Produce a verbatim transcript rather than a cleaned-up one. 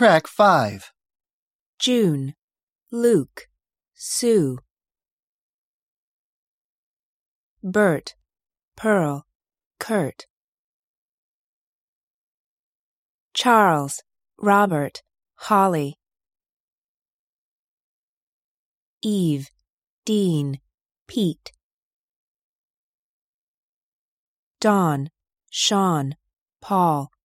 Track five. June, Luke, Sue. Bert, Pearl, Kurt. Charles, Robert, Holly. Eve, Dean, Pete. Dawn, Sean, Paul.